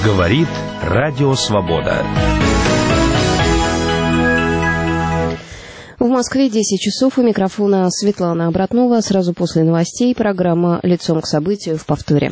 Говорит Радио Свобода. В Москве 10 часов. У микрофона Светлана Обратнова. Сразу после новостей программа «Лицом к событию» в повторе.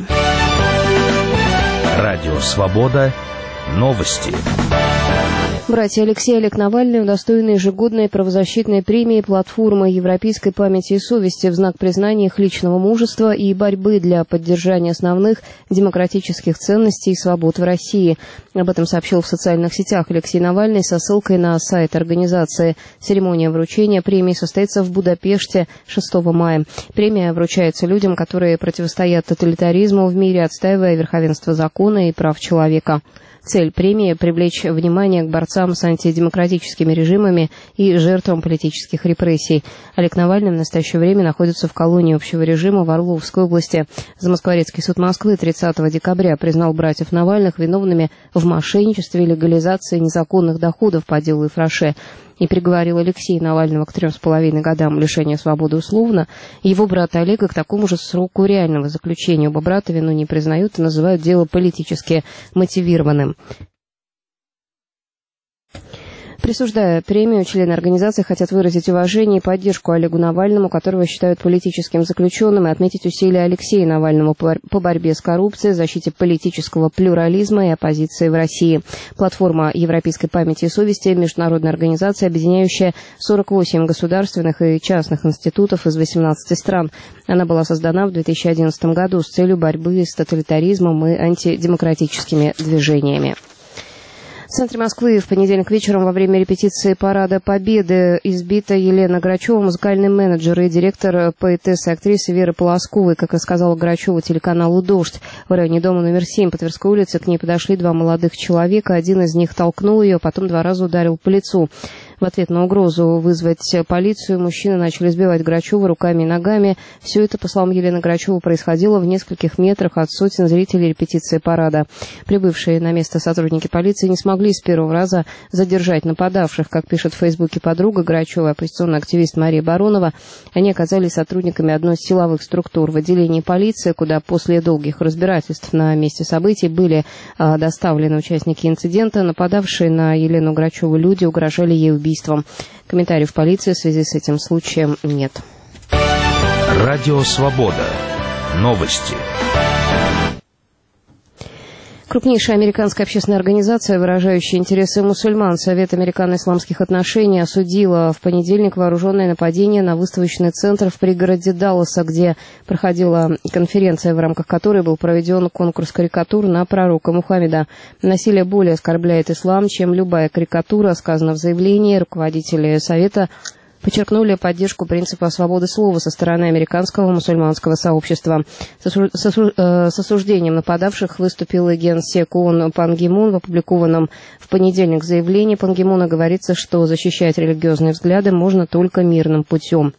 Радио Свобода. Новости. Братья Алексей и Олег Навальный удостоены ежегодной правозащитной премии платформы европейской памяти и совести в знак признания их личного мужества и борьбы для поддержания основных демократических ценностей и свобод в России. Об этом сообщил в социальных сетях Алексей Навальный со ссылкой на сайт организации. Церемония вручения премии состоится в Будапеште 6 мая. Премия вручается людям, которые противостоят тоталитаризму в мире, отстаивая верховенство закона и прав человека. Цель премии – привлечь внимание к борцам с антидемократическими режимами и жертвам политических репрессий. Олег Навальный в настоящее время находится в колонии общего режима в Орловской области. Замоскворецкий суд Москвы 30 декабря признал братьев Навальных виновными в мошенничестве и легализации незаконных доходов по делу Ифраше и приговорил Алексея Навального к 3,5 годам лишения свободы условно. Его брата Олега к такому же сроку реального заключения. Оба брата вину не признают и называют дело политически мотивированным. Присуждая премию, члены организации хотят выразить уважение и поддержку Олегу Навальному, которого считают политическим заключенным, и отметить усилия Алексея Навального по борьбе с коррупцией, защите политического плюрализма и оппозиции в России. Платформа европейской памяти и совести – международная организация, объединяющая 48 государственных и частных институтов из 18 стран. Она была создана в 2011 году с целью борьбы с тоталитаризмом и антидемократическими движениями. В центре Москвы в понедельник вечером во время репетиции Парада Победы избита Елена Грачева, музыкальный менеджер и директор поэтессы и актрисы Веры Полосковой. Как рассказала Грачева телеканалу «Дождь», в районе дома номер 7 по Тверской улице к ней подошли два молодых человека. Один из них толкнул ее, потом 2 раза ударил по лицу. В ответ на угрозу вызвать полицию мужчины начали избивать Грачеву руками и ногами. Все это, по словам Елены Грачевой, происходило в нескольких метрах от сотен зрителей репетиции парада. Прибывшие на место сотрудники полиции не смогли с первого раза задержать нападавших. Как пишет в Фейсбуке подруга Грачевой, оппозиционный активист Мария Баронова, они оказались сотрудниками одной из силовых структур. В отделении полиции, куда после долгих разбирательств на месте событий были доставлены участники инцидента, нападавшие на Елену Грачеву люди угрожали ей убийством. Комментариев полиции в связи с этим случаем нет. Радио Свобода. Новости. Крупнейшая американская общественная организация, выражающая интересы мусульман, Совет американо-исламских отношений, осудила в понедельник вооруженное нападение на выставочный центр в пригороде Далласа, где проходила конференция, в рамках которой был проведен конкурс карикатур на пророка Мухаммеда. Насилие более оскорбляет ислам, чем любая карикатура, сказано в заявлении. Руководители Совета подчеркнули поддержку принципа свободы слова со стороны американского мусульманского сообщества. С осуждением нападавших выступил и генсек ООН Пан Ги Мун. В опубликованном в понедельник заявлении Пан Ги Муна говорится, что защищать религиозные взгляды можно только мирным путем.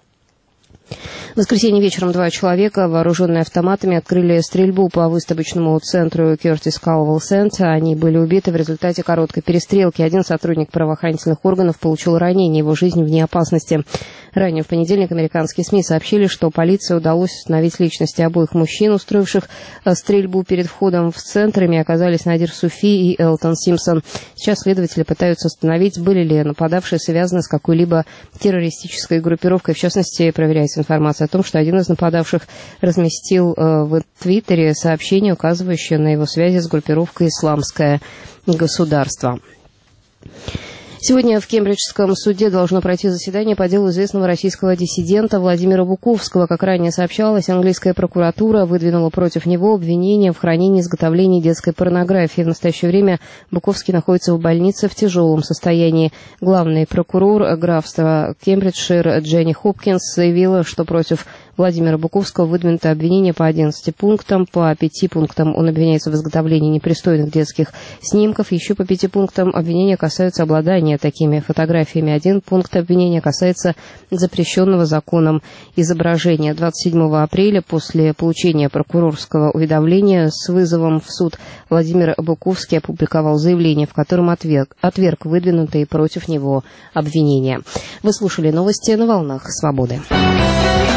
В воскресенье вечером 2 человека, вооруженные автоматами, открыли стрельбу по выставочному центру Curtis Culver Center. Они были убиты в результате короткой перестрелки. Один сотрудник правоохранительных органов получил ранение, его жизнь вне опасности. Ранее в понедельник американские СМИ сообщили, что полиции удалось установить личности обоих мужчин, устроивших стрельбу перед входом в центр. Ими оказались Надир Суфи и Элтон Симпсон. Сейчас следователи пытаются установить, были ли нападавшие связаны с какой-либо террористической группировкой. В частности, проверяется информация о том, что один из нападавших разместил в Твиттере сообщение, указывающее на его связи с группировкой «Исламское государство». Сегодня в Кембриджском суде должно пройти заседание по делу известного российского диссидента Владимира Буковского. Как ранее сообщалось, английская прокуратура выдвинула против него обвинение в хранении и изготовлении детской порнографии. В настоящее время Буковский находится в больнице в тяжелом состоянии. Главный прокурор графства Кембриджшир Дженни Хопкинс заявила, что против Владимира Буковского выдвинуто обвинение по 11 пунктам. По 5 пунктам он обвиняется в изготовлении непристойных детских снимков. Еще по 5 пунктам обвинения касаются обладания такими фотографиями. 1 пункт обвинения касается запрещенного законом изображения. 27 апреля после получения прокурорского уведомления с вызовом в суд Владимир Буковский опубликовал заявление, в котором отверг выдвинутые против него обвинения. Вы слушали новости на волнах Свободы.